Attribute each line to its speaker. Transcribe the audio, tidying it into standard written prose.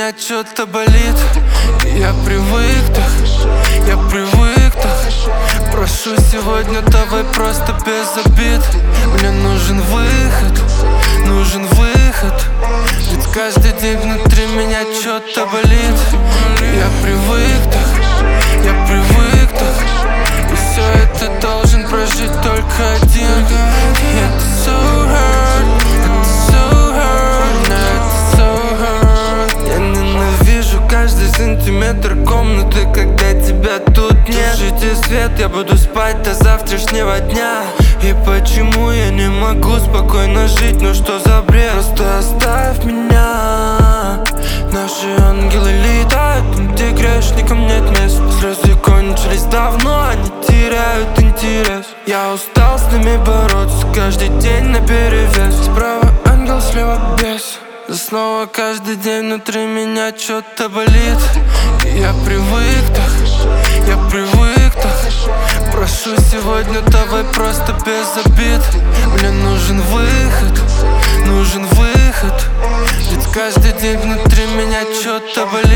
Speaker 1: меня что-то болит. И я привык так, прошу сегодня, давай просто без обид. Мне нужен выход, ведь каждый день внутри меня что-то болит. И я привык так, и все это должен прожить только один. И это so hurt, я ненавижу каждый сантиметр комнаты, когда тебя тут нет. Тушите свет, я буду спать до завтрашнего дня. И почему я не могу спокойно жить? Ну что за бред? Просто оставь меня. Наши ангелы летают, где грешникам нет мест. Слезы кончились давно, они теряют интерес. Я устал с ними бороться, каждый день наперевес. Справа ангел, слева бес. И снова каждый день внутри меня что-то болит. И я привык так, прошу сегодня, давай просто без обид. Мне нужен выход, ведь каждый день внутри меня что-то болит.